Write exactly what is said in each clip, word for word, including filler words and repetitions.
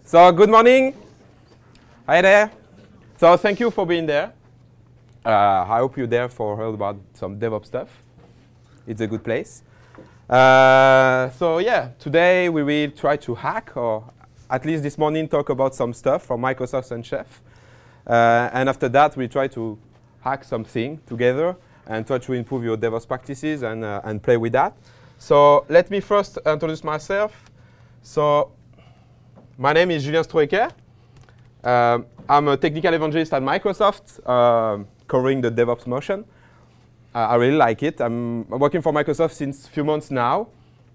So good morning. Hi there. So thank you for being there. Uh, I hope you're there for heard about some DevOps stuff. It's a good place. Uh, so yeah, today we will try to hack, or at least this morning talk about some stuff from Microsoft and Chef. Uh, and after that, we try to hack something together and try to improve your DevOps practices and, uh, and play with that. So let me first introduce myself. So my name is Julien Stroeker. Uh, I'm a technical evangelist at Microsoft, uh, covering the DevOps motion. Uh, I really like it. I'm, I'm working for Microsoft since a few months now.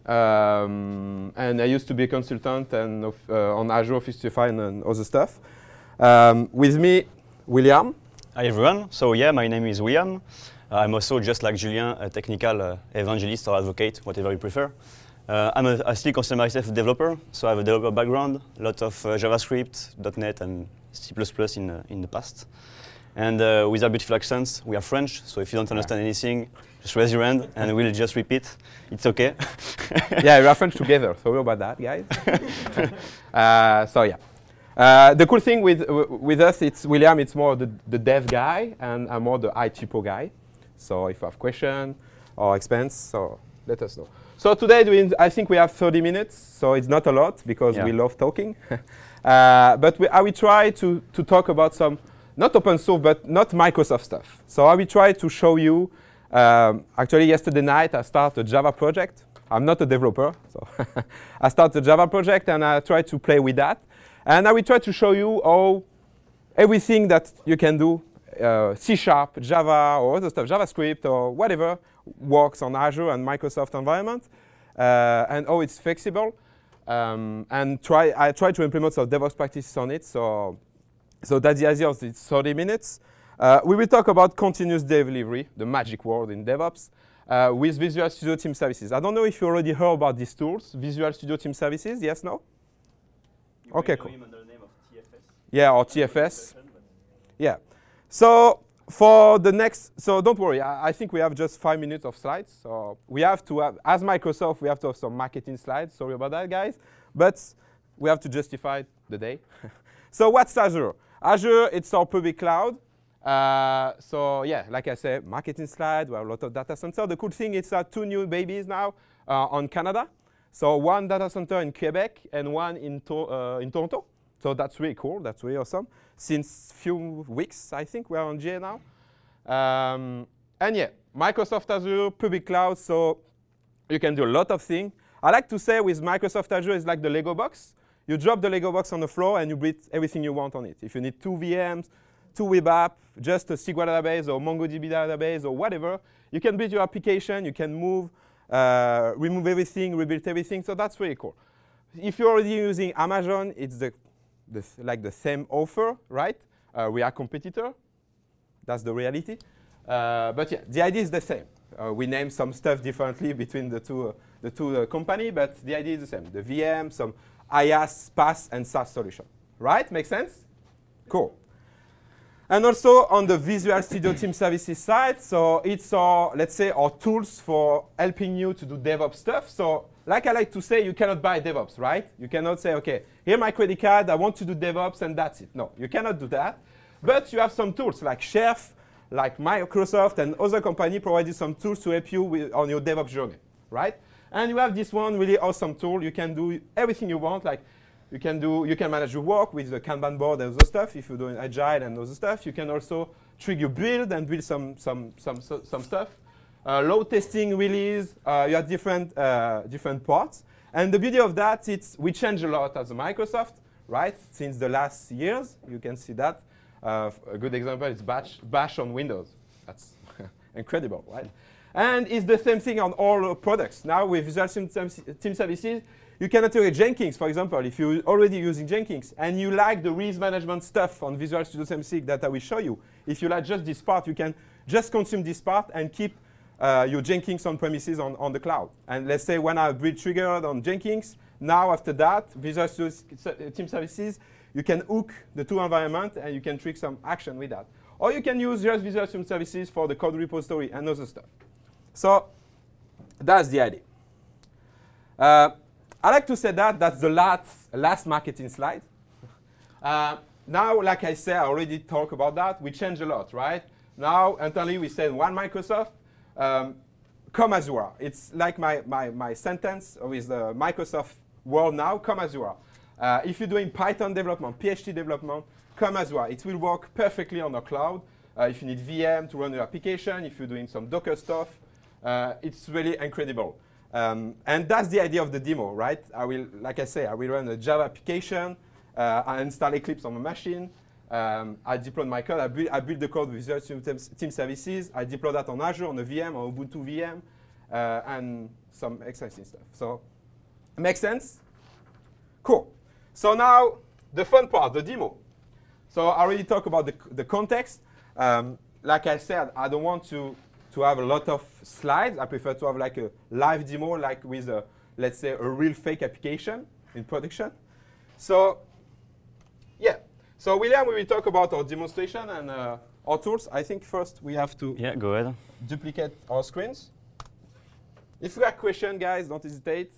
Um, and I used to be a consultant and uh, on Azure Office three sixty-five and, and other stuff. Um, with me, William. Hi everyone. So yeah, my name is William. Uh, I'm also, just like Julien, a technical uh, evangelist or advocate, whatever you prefer. Uh, I'm a, I still consider myself a developer, so I have a developer background, a lot of uh, JavaScript, dot net, and C plus plus in, uh, in the past. And uh, with our beautiful accents, we are French, so if you don't understand anything, just raise your hand and we'll just repeat. It's okay. Yeah, we are French together. Sorry about that, guys. uh, so yeah. Uh, the cool thing with w with us, it's William, it's more the, the dev guy, and I'm more the I T pro guy. So if you have question or expense, so let us know. So today, doing, I think we have thirty minutes, so it's not a lot because yeah. we love talking. uh, but we, I will try to, to talk about some, not open source, but not Microsoft stuff. So I will try to show you, um, actually yesterday night I started a Java project. I'm not a developer, so I started a Java project and I try to play with that. And I will try to show you how everything that you can do, uh, C Sharp, Java, or other stuff, JavaScript, or whatever, works on Azure and Microsoft environment, uh, and how it's flexible. Um, and try, I try to implement some DevOps practices on it. So, so that's the idea of these thirty minutes. Uh, we will talk about continuous delivery, the magic word in DevOps, uh, with Visual Studio Team Services. I don't know if you already heard about these tools, Visual Studio Team Services. Yes, no? You okay, cool. Him under the name of T F S. Yeah, or T F S. Yeah. So for the next, so don't worry. I, I think we have just five minutes of slides. So we have to have, as Microsoft, we have to have some marketing slides. Sorry about that, guys. But we have to justify the day. So what's Azure? Azure, it's our public cloud. Uh, so yeah, like I said, marketing slide. We have a lot of data center. The cool thing is that two new babies now uh, on Canada. So one data center in Quebec and one in, to uh, in Toronto. So that's really cool. That's really awesome. Since few weeks, I think, we are on G A now. Um, and yeah, Microsoft Azure, public cloud, so you can do a lot of things. I like to say with Microsoft Azure, it's like the Lego box. You drop the Lego box on the floor and you build everything you want on it. If you need two V Ms, two web apps, just a S Q L database or MongoDB database or whatever, you can build your application, you can move, uh, remove everything, rebuild everything, so that's really cool. If you're already using Amazon, it's the The, like the same offer, right? Uh, we are competitor. That's the reality. Uh, but yeah, the idea is the same. Uh, we name some stuff differently between the two, uh, the two uh, company, but the idea is the same. The V M, some IaaS, PaaS, and SaaS solution. Right? Make sense? Cool. And also on the Visual Studio Team Services side, so it's our, let's say, our tools for helping you to do DevOps stuff. So like I like to say, you cannot buy DevOps, right? You cannot say, OK, here's my credit card. I want to do DevOps, and that's it. No, you cannot do that. But you have some tools like Chef, like Microsoft, and other companies provide you some tools to help you with, on your DevOps journey, right? And you have this one really awesome tool. You can do everything you want. Like you can do, you can manage your work with the Kanban board and other stuff if you're doing Agile and other stuff. You can also trigger build and build some, some, some, some, some stuff. Uh, load testing, release, uh, you have different, uh, different parts. And the beauty of that, it's we change a lot as a Microsoft, right? Since the last years, you can see that. Uh, a good example is Bash, Bash on Windows. That's incredible, right? And it's the same thing on all products. Now with Visual Team Services, you can integrate Jenkins, for example, if you're already using Jenkins, and you like the release management stuff on Visual Studio Team Services that I will show you. If you like just this part, you can just consume this part and keep Uh, your Jenkins on premises on, on the cloud. And let's say when I build triggered on Jenkins, now after that, Visual Studio Team Services, you can hook the two environments and you can trigger some action with that. Or you can use just Visual Team Services for the code repository and other stuff. So that's the idea. Uh, I like to say that that's the last, last marketing slide. Uh, now, like I said, I already talked about that. We change a lot, right? Now, internally, we said one Microsoft, um, come as you are. It's like my, my, my sentence with the Microsoft world now, come as you are. Uh, if you're doing Python development, P H P development, come as you are. It will work perfectly on the cloud. Uh, if you need V M to run your application, if you're doing some Docker stuff, uh, it's really incredible. Um, and that's the idea of the demo, right? I will, like I say, I will run a Java application. Uh, I install Eclipse on my machine. Um, I deploy my code. I, build, I build the code with Visual Team Services. I deploy that on Azure, on a V M, on Ubuntu V M, uh, and some exciting stuff. So, makes sense? Cool. So now, the fun part, the demo. So I already talked about the, the context. Um, like I said, I don't want to, to have a lot of slides. I prefer to have like a live demo, like with, a, let's say, a real fake application in production. So, yeah. So William, we will talk about our demonstration and uh, our tools. I think first we have to yeah, go ahead. duplicate our screens. If you have questions, guys, don't hesitate.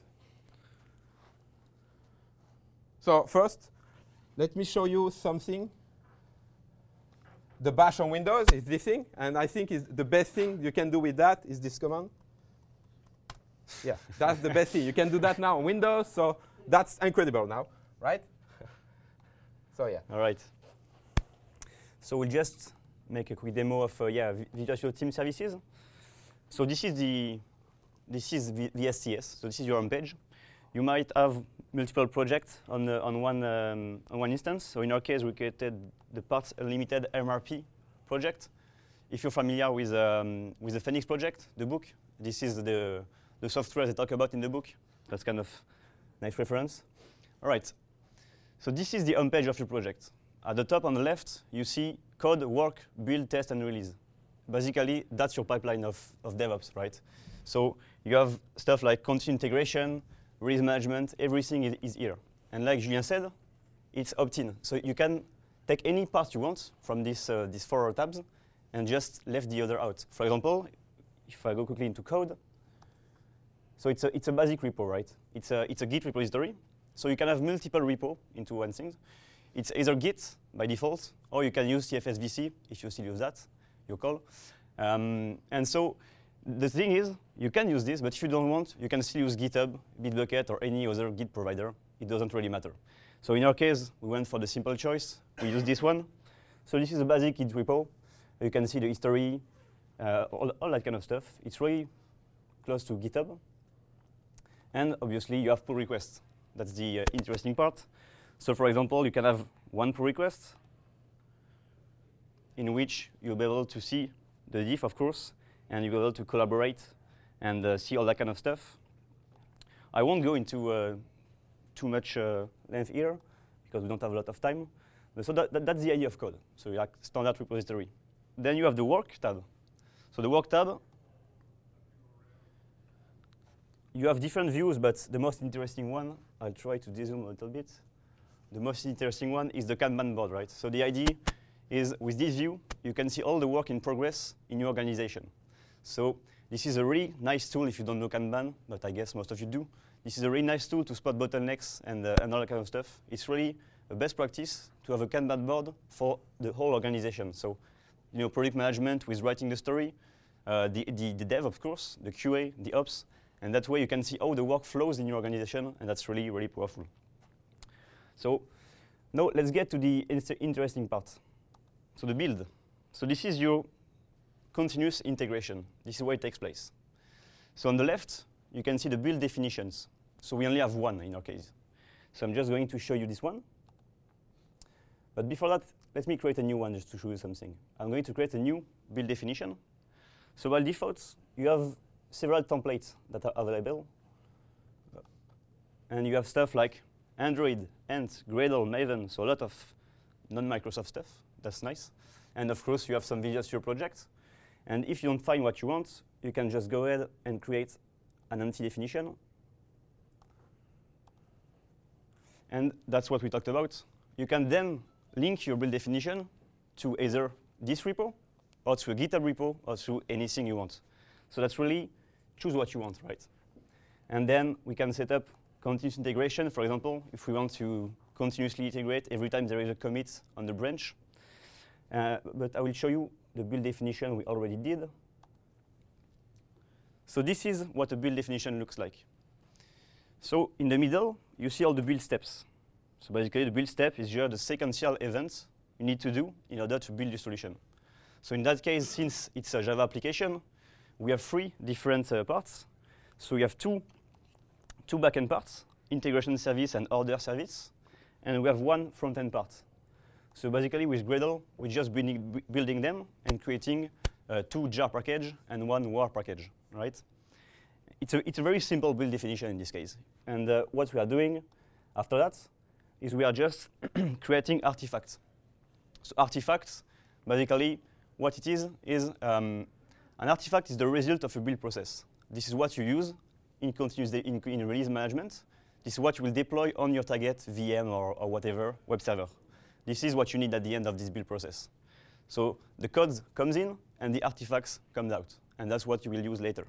So first, let me show you something. The bash on Windows is this thing, and I think is the best thing you can do with that is this command. Yeah, that's the best thing. You can do that now on Windows, so that's incredible now, right? So yeah. All right. So we'll just make a quick demo of uh, yeah Visual Team Services. So this is the this is the, the S T S. So this is your home page. You might have multiple projects on uh, on one um, on one instance. So in our case, we created the Parts Unlimited M R P project. If you're familiar with um, with the Phoenix project, the book, this is the the software they talk about in the book. That's kind of nice reference. All right. So this is the home page of your project. At the top on the left, you see code, work, build, test, and release. Basically, that's your pipeline of, of DevOps, right? So you have stuff like continuous integration, release management, everything is, is here. And like Julien said, it's opt-in. So you can take any part you want from this, uh, these four tabs and just left the other out. For example, if I go quickly into code, so it's a, it's a basic repo, right? It's a, it's a Git repository. So you can have multiple repo into one thing. It's either Git by default, or you can use C F S V C if you still use that, your call. Um, and so the thing is, you can use this, but if you don't want, you can still use GitHub, Bitbucket, or any other Git provider. It doesn't really matter. So in our case, we went for the simple choice. We use this one. So this is a basic Git repo. You can see the history, uh, all, all that kind of stuff. It's really close to GitHub. And obviously, you have pull requests. That's the uh, interesting part. So for example, you can have one pull request in which you'll be able to see the diff, of course, and you'll be able to collaborate and uh, see all that kind of stuff. I won't go into uh, too much uh, length here because we don't have a lot of time. But so that, that, that's the idea of code. So you like standard repository. Then you have the work tab. So the work tab, you have different views, but the most interesting one, I'll try to dezoom a little bit. The most interesting one is the Kanban board, right? So the idea is with this view, you can see all the work in progress in your organization. So this is a really nice tool if you don't know Kanban, but I guess most of you do. This is a really nice tool to spot bottlenecks and, uh, and all that kind of stuff. It's really a best practice to have a Kanban board for the whole organization. So, you know, product management with writing the story, uh, the, the, the dev, of course, the Q A, the ops, and that way you can see how the work flows in your organization, and that's really, really powerful. So now let's get to the interesting part. So the build. So this is your continuous integration. This is where it takes place. So on the left, you can see the build definitions. So we only have one in our case. So I'm just going to show you this one. But before that, let me create a new one just to show you something. I'm going to create a new build definition. So by default, you have several templates that are available. And you have stuff like Android, Ant, Gradle, Maven, so a lot of non-Microsoft stuff. That's nice. And of course, you have some Visual Studio projects. And if you don't find what you want, you can just go ahead and create an empty definition. And that's what we talked about. You can then link your build definition to either this repo, or to a GitHub repo, or to anything you want. So that's really choose what you want, right? And then we can set up continuous integration. For example, if we want to continuously integrate every time there is a commit on the branch. Uh, but I will show you the build definition we already did. So this is what a build definition looks like. So in the middle, you see all the build steps. So basically, the build step is just the sequential events you need to do in order to build your solution. So in that case, since it's a Java application, we have three different uh, parts. So we have two, two backend parts, integration service and order service, and we have one front-end part. So basically, with Gradle, we're just building, building them and creating uh, two jar package and one war package, right? It's a, it's a very simple build definition in this case. And uh, what we are doing after that is we are just creating artifacts. So artifacts, basically, what it is, is um, an artifact is the result of a build process. This is what you use in continuous in, in release management. This is what you will deploy on your target V M or, or whatever web server. This is what you need at the end of this build process. So the code comes in and the artifacts comes out, and that's what you will use later.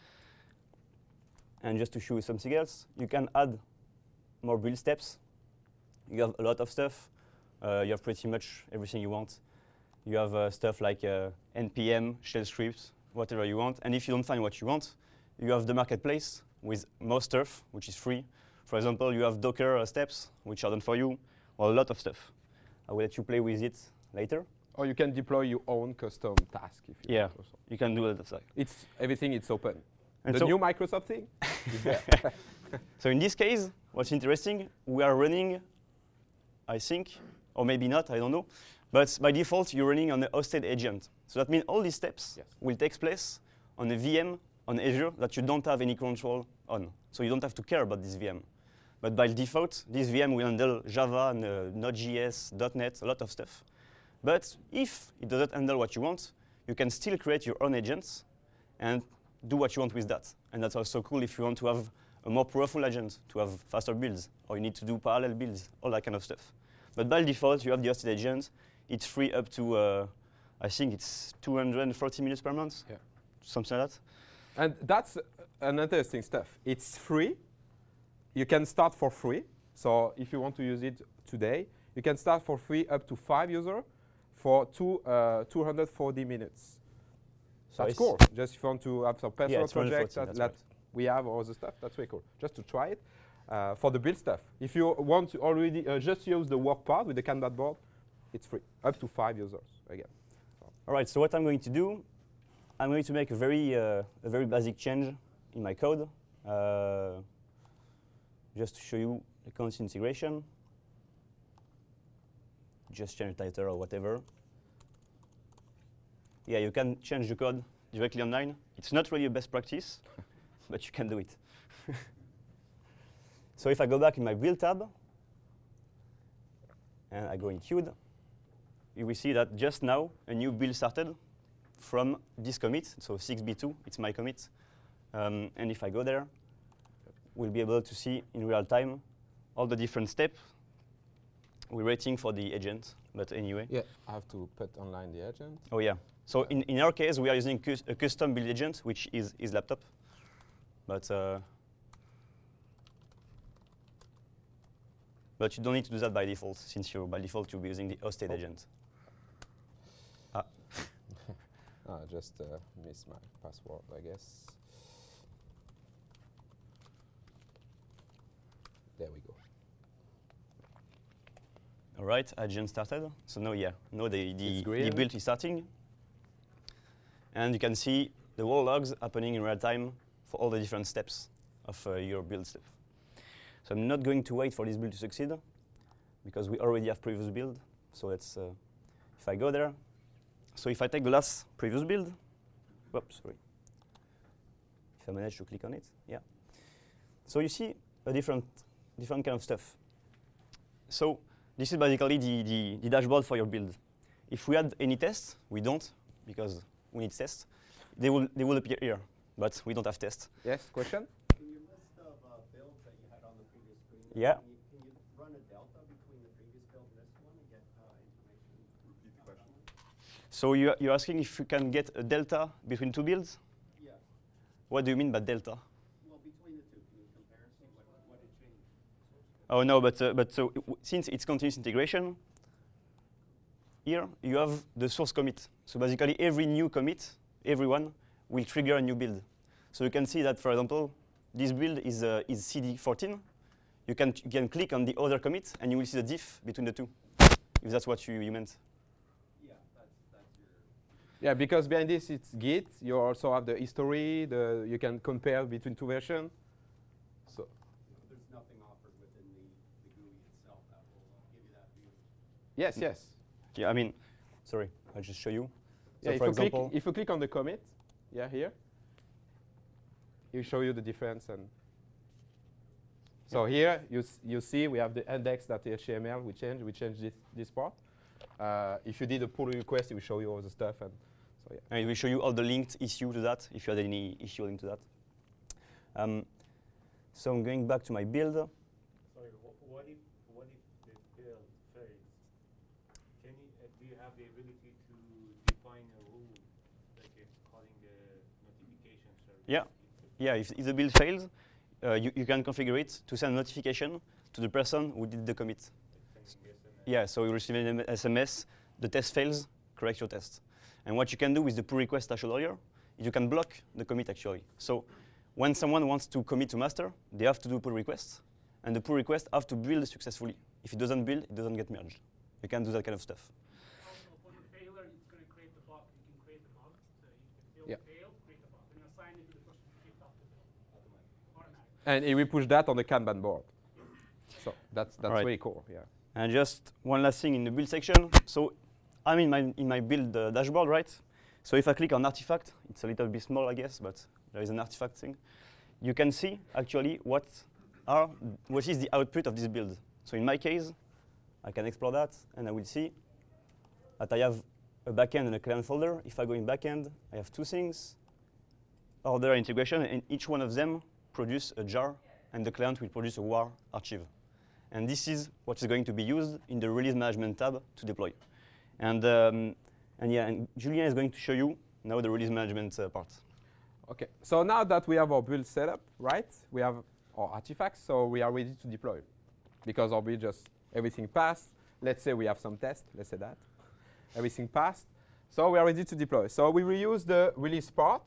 And just to show you something else, you can add more build steps. You have a lot of stuff. Uh, you have pretty much everything you want. You have uh, stuff like uh, N P M, shell scripts, whatever you want. And if you don't find what you want, you have the marketplace with more stuff, which is free. For example, you have Docker uh, steps, which are done for you, or a lot of stuff. I will let you play with it later. Or you can deploy your own custom task if you yeah, want. Also. You can do that. It's everything. It's open. And the so new Microsoft thing is there. So in this case, what's interesting, we are running, I think, or maybe not, I don't know. But by default, you're running on a hosted agent. So that means all these steps yes. will take place on a V M on Azure that you don't have any control on. So you don't have to care about this V M. But by default, this V M will handle Java, and, uh, Node.js, dot net, a lot of stuff. But if it doesn't handle what you want, you can still create your own agents and do what you want with that. And that's also cool if you want to have a more powerful agent, to have faster builds, or you need to do parallel builds, all that kind of stuff. But by default, you have the hosted agent. It's free up to, uh, I think it's two hundred forty minutes per month, yeah. something like that. And that's an interesting stuff. It's free. You can start for free. So if you want to use it today, you can start for free up to five users for two, uh, two hundred forty minutes. So that's cool. Just if you want to have some personal yeah, projects that, that right. we have or other stuff, that's very cool. Just to try it uh, for the build stuff. If you want to already uh, just use the work part with the Kanban board, it's free, up to five users again. So. All right, so what I'm going to do, I'm going to make a very, uh, a very basic change in my code, uh, just to show you the continuous integration. Just change the title or whatever. Yeah, you can change the code directly online. It's not really a best practice, but you can do it. So if I go back in my build tab, and I go in Qt, you will see that just now a new build started from this commit, so six B two, it's my commit. Um, and if I go there, we'll be able to see in real time all the different steps. We're waiting for the agent, but anyway. Yeah, I have to put online the agent. Oh yeah. So in, in our case, we are using cus a custom build agent, which is his laptop. But uh, but you don't need to do that by default, since you're by default you'll be using the hosted oh. agent. Ah. I just uh, missed my password, I guess. There we go. All right, agent started. So now, yeah, now the, the, the build is starting. And you can see the whole logs happening in real time for all the different steps of uh, your build step. So I'm not going to wait for this build to succeed, because we already have previous build. So let's, uh, if I go there, so if I take the last previous build, whoops, sorry. If I manage to click on it, yeah. So you see a different, different kind of stuff. So this is basically the, the, the dashboard for your build. If we had any tests, we don't, because we need tests. They will, they will appear here, but we don't have tests. Yes, question? In your list of uh, builds that you had on the previous screen, yeah. can, you, can you run a delta between the previous build and this one and get uh, information? Repeat the question. So you, you're asking if you can get a delta between two builds? Yes. What do you mean by delta? Well, between the two, can you compare and see what, what it changed? Oh no, but uh, but so w since it's continuous integration, here you have the source commit. So basically, every new commit, everyone will trigger a new build. So you can see that, for example, this build is uh, is C D fourteen. You can you can click on the other commit, and you will see the diff between the two, if that's what you, you meant. Yeah, that's that's your. Yeah, because behind this it's Git. You also have the history. The you can compare between two versions. So. There's nothing offered within the, the G U I itself that will uh, give you that view. Yes, yes. Yeah, I mean, sorry, I'll just show you. So Yeah, if for you example, click, if you click on the commit, yeah, here, it will show you the difference. And so here you s you see we have the index.html. We change we change this this part. Uh, if you did a pull request, it will show you all the stuff. And so yeah. and it will show you all the linked issue to that if you had any issue linked to that. Um, so I'm going back to my build. Sorry, wh what if what if the build fails? Can you uh, do you have the ability to define a rule, like uh, calling the notification service? Yeah, yeah. If, if the build fails, uh, you you can configure it to send a notification to the person who did the commit. Like sending S M S? Yeah, so you receive an S M S. The test fails. Correct your test. And what you can do with the pull request I showed earlier is you can block the commit actually. So when someone wants to commit to master, they have to do pull requests, and the pull request have to build successfully. If it doesn't build, it doesn't get merged. You can do that kind of stuff. Also, upon a failure, it's going to create the bug. You can create the bug. So you can build Yeah. fail, create a bug, and assign it to the person who kicked off the build. Automatic. And it will push that on the Kanban board. So that's that's Alright. really cool. Yeah. And just one last thing in the build section. So I'm in my in my build uh, dashboard, right? So if I click on artifact, it's a little bit small, I guess, but there is an artifact thing. You can see actually what are what is the output of this build. So in my case, I can explore that, and I will see that I have a backend and a client folder. If I go in backend, I have two things: order and integration, and each one of them produce a jar, and the client will produce a war archive. And this is what is going to be used in the release management tab to deploy. And um, and yeah, and Julien is going to show you now the release management uh, part. Okay. So now that we have our build set up, right? We have our artifacts, so we are ready to deploy. Because our build just everything passed. Let's say we have some tests. Let's say that everything passed. So we are ready to deploy. So we will use the release part.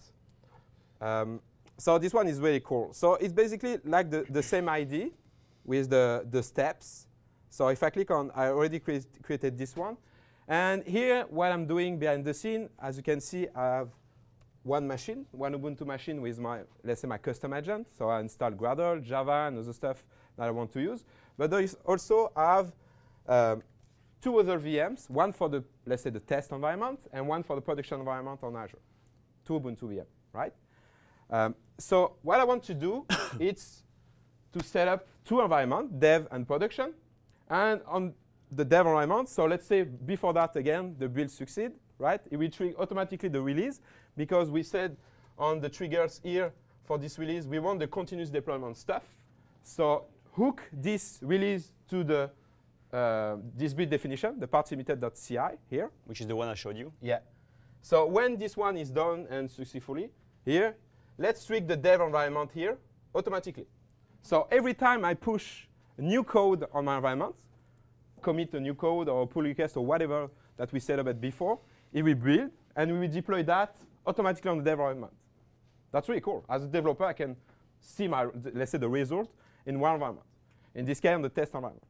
Um, so this one is really cool. So it's basically like the, the same I D with the, the steps. So if I click on, I already cre created this one. And here, what I'm doing behind the scene, as you can see, I have one machine, one Ubuntu machine with my, let's say, my custom agent. So I installed Gradle, Java, and other stuff that I want to use. But there is also, I have um, two other V Ms, one for the, let's say, the test environment, and one for the production environment on Azure. Two Ubuntu V Ms, right? Um, so what I want to do is to set up two environments, dev and production. And on the dev environment, so let's say before that, again, the build succeed, right? It will trigger automatically the release, because we said on the triggers here for this release, we want the continuous deployment stuff. So hook this release to the uh, this build definition, the parts limited.ci here. Which is the one I showed you. Yeah. So when this one is done and successfully, here, let's trigger the dev environment here automatically. So every time I push new code on my environment, commit a new code or pull request or whatever that we set up at before, it will build, and we will deploy that automatically on the dev environment. That's really cool. As a developer, I can see my, let's say, the result in one environment. In this case, on the test environment.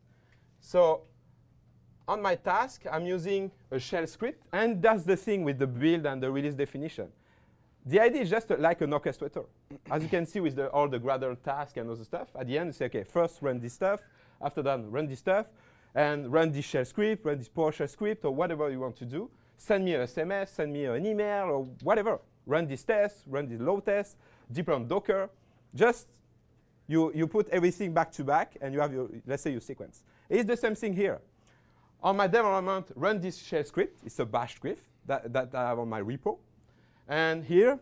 So on my task, I'm using a shell script, and that's the thing with the build and the release definition. The idea is just uh, like an orchestrator. As you can see with the, all the Gradle tasks and other stuff, at the end, you say, OK, first run this stuff. After that, run this stuff. And run this shell script, run this PowerShell script, or whatever you want to do. Send me an S M S, send me an email, or whatever. Run this test, run this load test, deploy on Docker. Just you, you put everything back to back, and you have your, let's say, your sequence. It's the same thing here. On my dev environment, run this shell script. It's a bash script that, that I have on my repo. And here,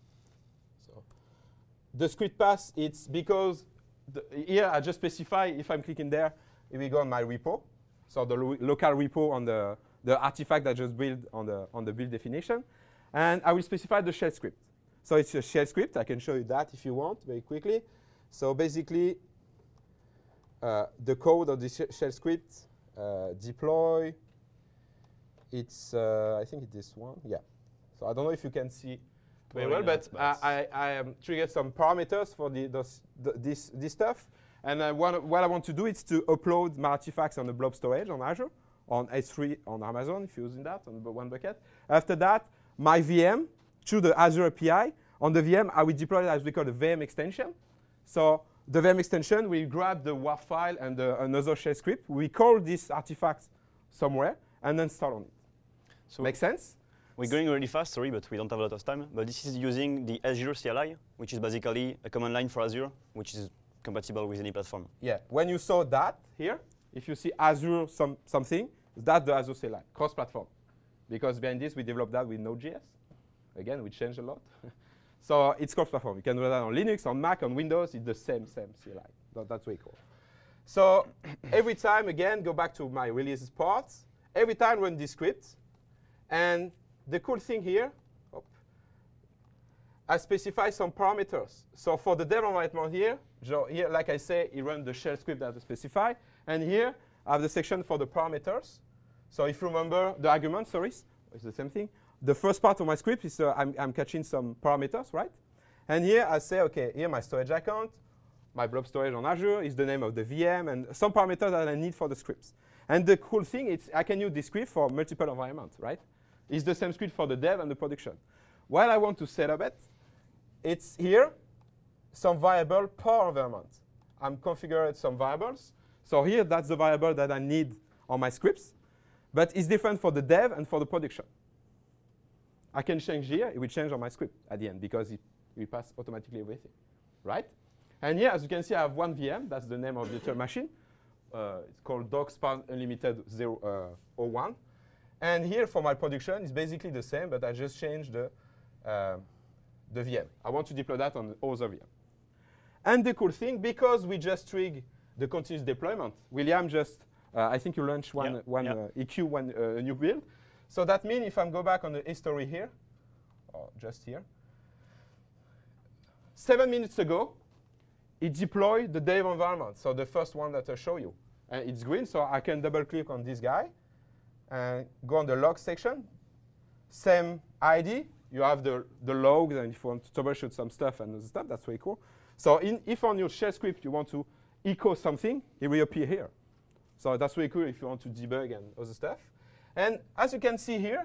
so the script path, it's because the, here I just specify if I'm clicking there, it will go on my repo. So the lo local repo on the, the artifact that I just built on the, on the build definition. And I will specify the shell script. So it's a shell script. I can show you that if you want very quickly. So basically, uh, the code of the sh shell script, uh, deploy. It's, uh, I think it's this one, yeah. So I don't know if you can see very well, but uh, I, I um, triggered some parameters for the, those, the, this, this stuff. And uh, what, what I want to do is to upload my artifacts on the blob storage on Azure, on S three on Amazon, if you're using that, on one bucket. After that, my V M, through the Azure A P I, on the V M, I will deploy it as we call the V M extension. So the V M extension, we grab the W A R file and the, another shell script. We call this artifact somewhere, and then start on it. So make sense? We're going really fast, sorry, but we don't have a lot of time. But this is using the Azure C L I, which is basically a command line for Azure, which is compatible with any platform. Yeah, when you saw that here, if you see Azure some, something, that's the Azure C L I, cross-platform. Because behind this, we developed that with Node.js. Again, we changed a lot. So it's cross-platform. You can do that on Linux, on Mac, on Windows. It's the same, same C L I. That, that's very cool. So every time, again, go back to my releases parts. Every time run this script. And the cool thing here, oh, I specify some parameters. So for the dev environment here, so here, like I say, it runs the shell script that I specify. And here, I have the section for the parameters. So if you remember the argument, sorry, it's the same thing. The first part of my script is uh, I'm, I'm catching some parameters, right? And here I say, OK, here my storage account, my blob storage on Azure is the name of the V M, and some parameters that I need for the scripts. And the cool thing is I can use this script for multiple environments, right? It's the same script for the dev and the production. While I want to set up it, it's here, some variable per environment. I'm configuring some variables. So here, that's the variable that I need on my scripts. But it's different for the dev and for the production. I can change here. It will change on my script at the end because it will pass automatically everything, right? And here, as you can see, I have one V M. That's the name of the virtual machine. Uh, it's called DocSpan Unlimited zero oh one. And here, for my production, it's basically the same, but I just changed the, uh, the V M. I want to deploy that on the other V M. And the cool thing, because we just trigger the continuous deployment, William just, uh, I think you launched one, yeah. one yeah. uh, E Q, one uh, new build. So that means if I go back on the history here, or just here, seven minutes ago, it deployed the dev environment, so the first one that I show you. And it's green, so I can double-click on this guy and go on the log section. Same I D. You have the, the logs, and if you want to troubleshoot some stuff and other stuff, that's very cool. So in, if on your shell script you want to echo something, it will appear here. So that's really cool if you want to debug and other stuff. And as you can see here,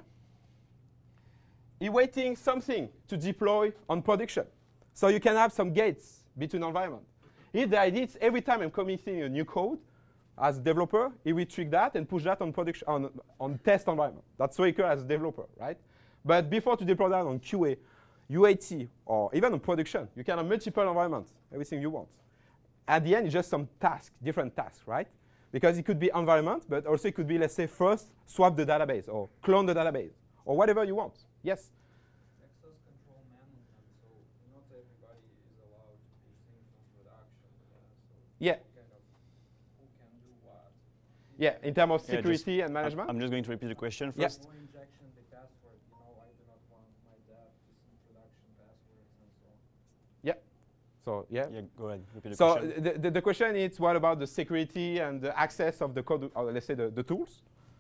it's waiting something to deploy on production. So you can have some gates between environments. Here, the idea is every time I'm committing a new code, as a developer, it will trigger that and push that on production on, on test environment. That's very cool as a developer, right? But before to deploy that on Q A, U A T, or even on production, you can have multiple environments, everything you want. At the end, it's just some tasks, different tasks, right? Because it could be environment, but also it could be, let's say, first swap the database or clone the database or whatever you want. Yes? Access control management, so not everybody is allowed to push things from production. Uh, so Yeah. kind of who can do what. Yeah, in terms of Yeah, security just, and management? I'm just going to repeat the question Yeah. first. No injection the password, you know, I do not want my dev to see production passwords and so on. Yeah. So, yeah. Yeah, go ahead. Repeat the So question. the, the, the question is, what about the security and the access of the code, or let's say the, the tools?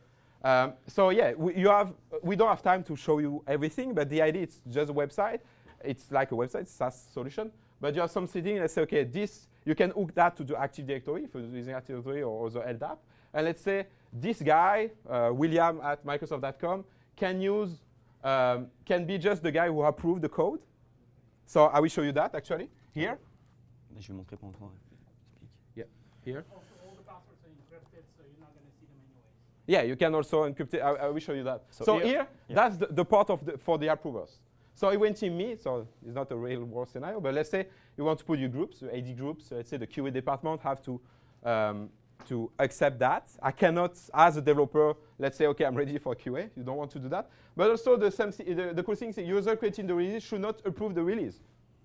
Um, so yeah, we, you have, we don't have time to show you everything, but the idea is just a website. It's like a website, SaaS solution. But you have some setting, let's say, OK, this, you can hook that to the Active Directory, if you're using Active Directory or other L D A P. And let's say this guy, uh, William at Microsoft dot com, can use, um, can be just the guy who approved the code. So I will show you that, actually, here. Je vais montrer pendant qu'on explique. Yeah, here. Also, all the passwords are encrypted, so you're not going to see them anyways. Yeah, you can also encrypt it. I, I will show you that. So, So here, here- yeah. that's the, the part of the, for the approvers. So it went in me, so it's not a real world scenario, but let's say you want to put your groups, your A D groups, so let's say the Q A department have to, um, to accept that. I cannot, as a developer, let's say, OK, I'm ready for Q A. You don't want to do that. But also the, same th the, the cool thing is the user creating the release should not approve the release.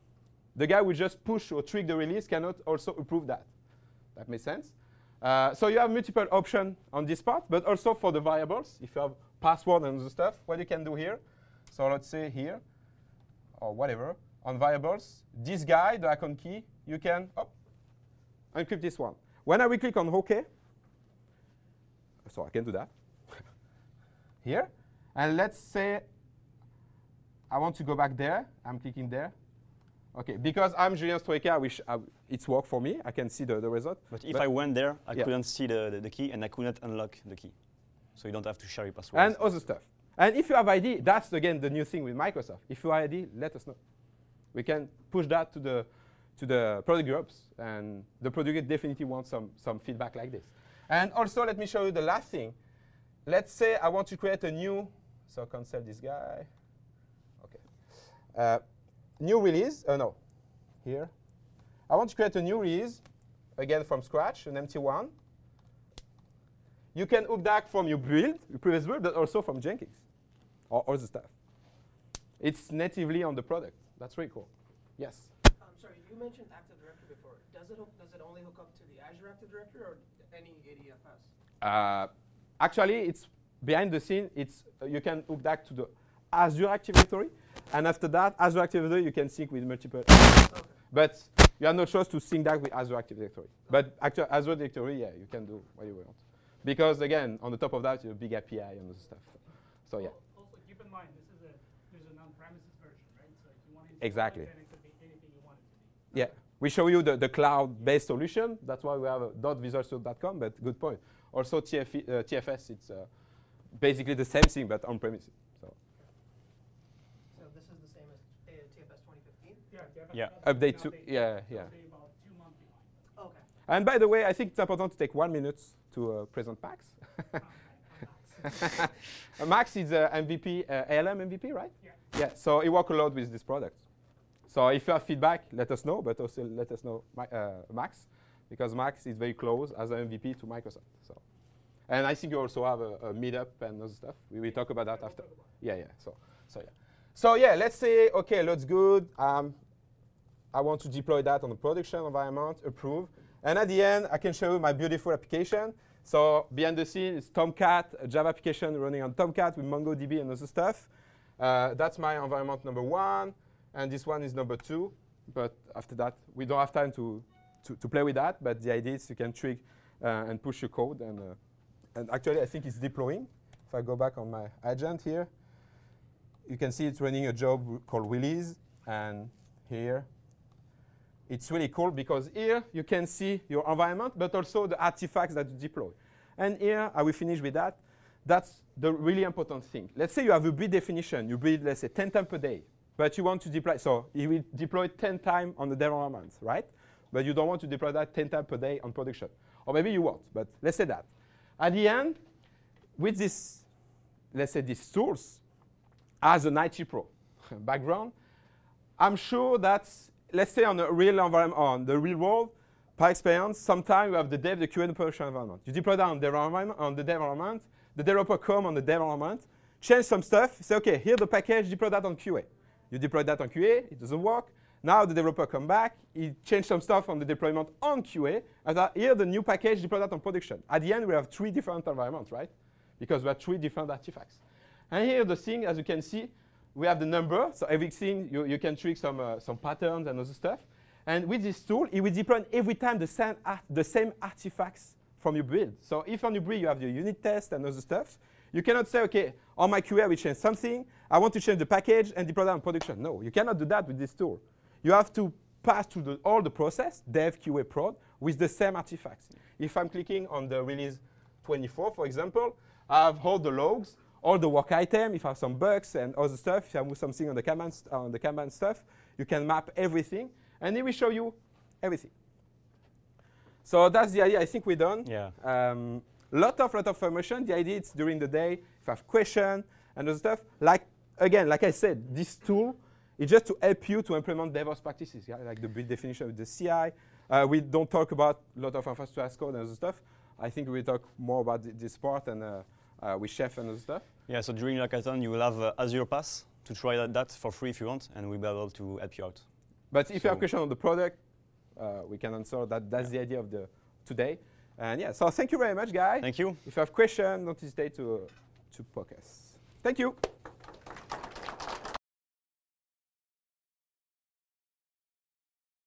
The guy who just push or trick the release cannot also approve that. That makes sense? Uh, so you have multiple options on this part, but also for the variables, if you have password and other stuff, what you can do here. So let's say here, or whatever, on variables, this guy, the icon key, you can oh, encrypt this one. When I will click on OK, so I can do that here. And let's say I want to go back there. I'm clicking there. OK, because I'm Julien Stroike, I wish I w it's worked for me. I can see the, the result. But if but I went there, I yeah. couldn't see the, the, the key, and I couldn't unlock the key. So you don't have to share your password. And other stuff. And if you have I D, that's again the new thing with Microsoft. If you have I D, let us know. We can push that to the to the product groups, and the product group definitely wants some some feedback like this. And also, let me show you the last thing. Let's say I want to create a new, so cancel this guy. Okay. Uh, new release. Uh, no, here. I want to create a new release, again from scratch, an empty one. You can hook that from your build, your previous build, but also from Jenkins or other stuff. It's natively on the product. That's really cool. Yes? I'm sorry, you mentioned Active Directory before. Does it, hook, does it only hook up to the Azure Active Directory or any A D F S? Uh, actually, it's behind the scene. It's uh, you can hook that to the Azure Active Directory. And after that, Azure Active Directory, you can sync with multiple. Okay. But you have no choice to sync that with Azure Active Directory. But actually, Azure Directory, yeah, you can do what you want. Because again, on the top of that, you have big A P I and other stuff. So yeah. Also, keep in mind, this is a there's an on-premises version, right? So if you want to Exactly. then it could be anything you want it to be. Yeah, we show you the, the cloud-based solution. That's why we have a .visual studio dot com, but good point. Also T F, uh, T F S, it's uh, basically the same thing, but on-premises. So So this is the same as uh, T F S twenty fifteen? Yeah, T F S Yeah. does update an to, update. yeah, It'll yeah. be about two months behind. Okay. And by the way, I think it's important to take one minute to uh, present Max. Uh, Max is uh, M V P, uh, A L M M V P, right? Yeah. Yeah, so he works a lot with this product. So if you have feedback, let us know, but also let us know my, uh, Max, because Max is very close as an M V P to Microsoft. So, and I think you also have a, a meetup and other stuff. We will talk about that Yeah, we'll after. talk about it. Yeah, yeah. So, so yeah. So yeah, let's say okay, looks good. Um, I want to deploy that on the production environment, approve, and at the end, I can show you my beautiful application. So behind the scenes, it's Tomcat, a Java application running on Tomcat with MongoDB and other stuff. Uh, that's my environment number one, and this one is number two. But after that, we don't have time to, to, to play with that, but the idea is you can tweak uh, and push your code. And, uh, and actually, I think it's deploying. If I go back on my agent here, you can see it's running a job called release, and here, it's really cool because here you can see your environment, but also the artifacts that you deploy. And here, I will finish with that. That's the really important thing. Let's say you have a build definition. You build, let's say, ten times per day, but you want to deploy. So you will deploy ten times on the dev environment, right? But you don't want to deploy that ten times per day on production. Or maybe you won't, but let's say that. At the end, with this, let's say, these tools, as an I T pro background, I'm sure that, let's say on a real environment, on the real world, by experience, sometimes you have the dev, the Q A, and the production environment. You deploy that on the environment, on the dev environment. The developer come on the dev environment, change some stuff, say, okay, here's the package, deploy that on Q A. You deploy that on Q A, it doesn't work. Now the developer come back, he changed some stuff on the deployment on Q A, and that here the new package, deploy that on production. At the end, we have three different environments, right? Because we have three different artifacts. And here the thing, as you can see, we have the number, so everything, you, you can tweak some, uh, some patterns and other stuff. And with this tool, it will deploy every time the same, art the same artifacts from your build. So if on your build you have your unit test and other stuff, you cannot say, okay, on my Q A we change something, I want to change the package and deploy that on production. No, you cannot do that with this tool. You have to pass through the, all the process, dev, Q A, prod, with the same artifacts. If I'm clicking on the release twenty-four, for example, I have all the logs, all the work item. If I have some bugs and other stuff, if I move something on the Kanban, st on the Kanban stuff, you can map everything, and it will show you everything. So that's the idea. I think we're done. Yeah. Um, lot of lot of information. The idea is during the day, if I have question and other stuff, like again, like I said, this tool is just to help you to implement DevOps practices, yeah? Like the build definition with the C I. Uh, we don't talk about a lot of infrastructure as code and other stuff. I think we talk more about th this part and uh, uh, with Chef and other stuff. Yeah, so during Hackathon, you will have uh, Azure Pass to try that, that for free if you want, and we'll be able to help you out. But if So you have question on the product, uh, we can answer that. That's yeah. the idea of the today. And yeah, so thank you very much, guys. Thank you. If you have questions, don't hesitate to, uh, to poke us. Thank you.